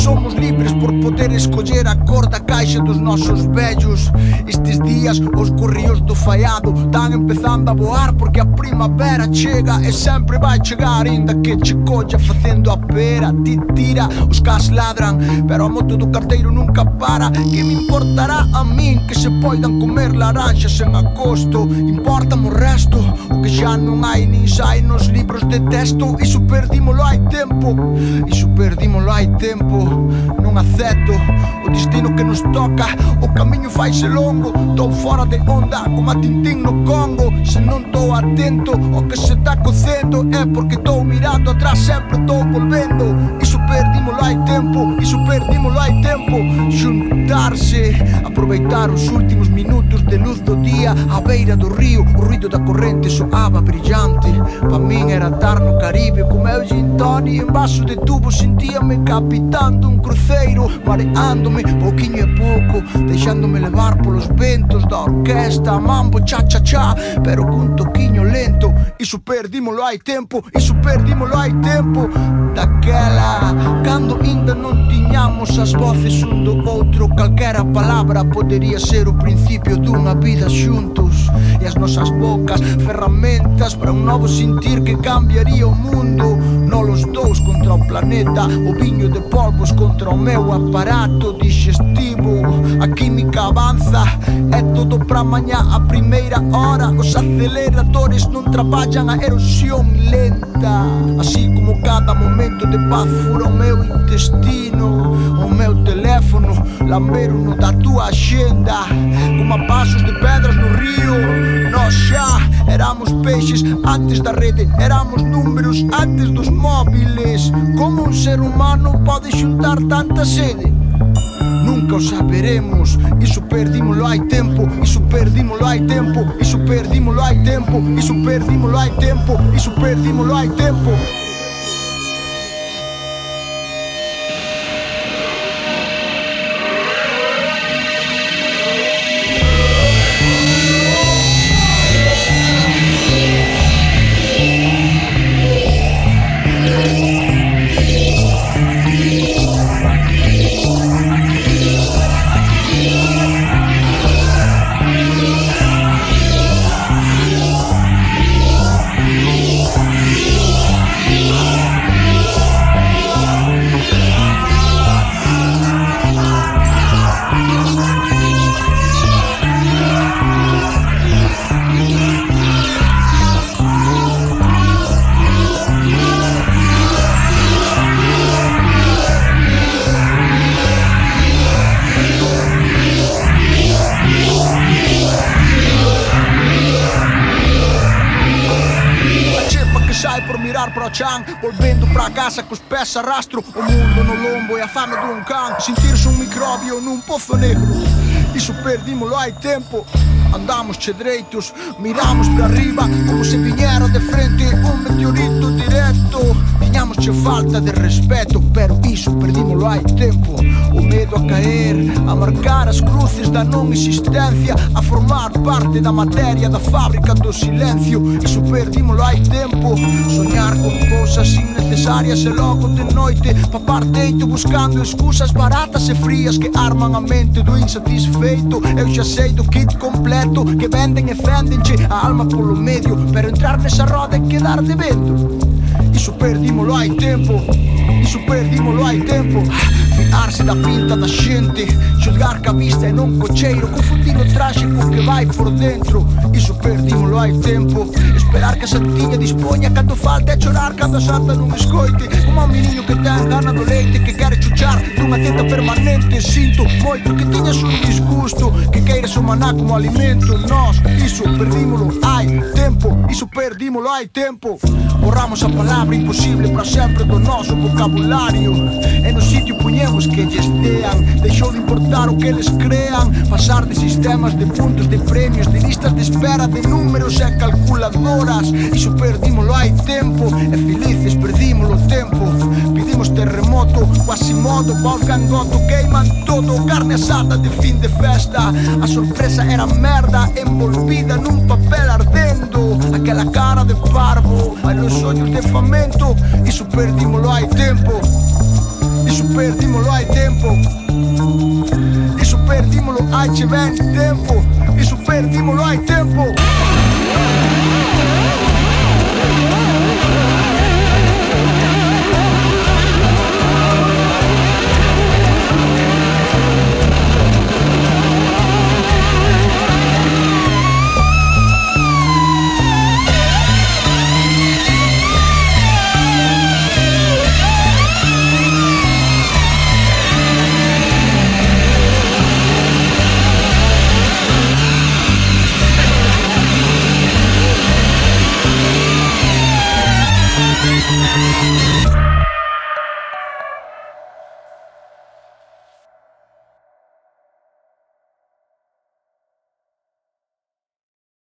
somos libres por poder escoller a cor da caixa dos nosos vellos. Estes días os correos do faiado están empezando a voar, porque a primavera chega e sempre vai chegar, ainda que che colla facendo a pera. Ti tira, os cás ladran, pero a moto do carteiro nunca para. Que me importará a min que se poidan comer laranxas en agosto? Importa-me o resto, o que xa non hai nin sai nos libros de texto. Iso perdímolo hai tempo, iso perdímolo hai tempo. Non acepto o destino que nos toca, o camiño faise longo. Tô fora de onda como a Tintín no Congo. Se non tô atento ao que se tá cocendo, é porque tô mirando atrás, sempre tô volvendo. Iso perdímolo hai tempo, iso perdímolo hai tempo. Xuntarse, aproveitar os últimos minutos de luz do día á beira do río. O ruido da corrente soaba brillante. Pa min era estar no Caribe co meu gin toni en vaso de tubo. Sentíame capitán dun cruceiro, mareándome pouquiño e pouco, deixándome levar polos ventos da orquesta, mambo cha cha cha, pero cun toquiño lento. Iso perdímolo hai tempo, iso perdímolo hai tempo. Daquela, cando ainda non tiñamos as voces un do outro, calquera palabra podería ser o principio dunha vida xuntos. E as nosas bocas, ferramentas para un novo sentir que cambiaría o mundo. Nolos dous contra o planeta, o viño de polvos contra o meu aparato digestivo. A química avanza, é todo pra mañá a primeira hora. Os aceleradores non traballan, a erosión lenta. Así como cada momento de paz fura o meu intestino. O meu teléfono, lambeiro-no da tua axenda, como a pasos de pedras no río. Nós xa éramos peixes antes da rede, éramos números antes dos móviles. Como un ser humano pode xuntar tanta sede? Nunca o saberemos, iso perdímolo hai tempo, iso perdímolo hai tempo, iso perdímolo hai tempo, iso perdímolo hai tempo, iso perdímolo hai tempo. Para o chan, volvendo para casa cos pés a rastro. O mundo no lombo e a fame dun can. Sentirse un microbio nun pozo negro. Iso perdímolo hai tempo. Andamos che dreitos, miramos para arriba como se viñera de frente un meteorito directo. Tiñamos che falta de respeto, pero iso perdímolo hai tempo. O medo a caer, a marcar as cruces da non existencia, a formar parte da materia da fábrica do silencio. Iso perdímolo hai tempo. Soñar con cousas innecesarias e logo de noite papar teito buscando excusas baratas e frías que arman a mente do insatisfeito. Eu xa sei do kit completo que venden e fendenche a alma polo medio, pero entrar nesa roda e quedar debendo. Iso perdímolo hai tempo, iso perdímolo hai tempo. Fiarse da pinta da xente, xulgar ca vista e non co cheiro, confundir o traxe co que vai por dentro. Iso perdímolo hai tempo. Esperar que a santiña dispoña cando falta e chorar cando a santa non escoite. Como a meniño que ten gana do leite, que quere chuchar dunha teta permanente. Sinto moito que tiñas un disgusto, que queiras o maná como alimento. Nós, iso perdímolo hai tempo, iso perdímolo hai tempo. Borramos a palabra imposible para sempre do noso vocabulario. E no sitio puñemos que lles dean. Deixou de importar o que eles crean. Pasar de sistemas de puntos, de premios, de listas de espera, de números e calculadoras. Iso perdímolo hai tempo. E felices perdímolo tempo. Pedimos terremoto, Quasimodo, Wolfgang Goto, queiman todo. Carne asada de fin de festa. A sorpresa era merda envolvida nun papel ardendo. Aquela cara de parvo, a los ollos de famento. Iso perdímolo hai tempo. Iso perdímolo hai tempo. Iso perdímolo hai che ben tempo. Iso perdímolo hai tempo.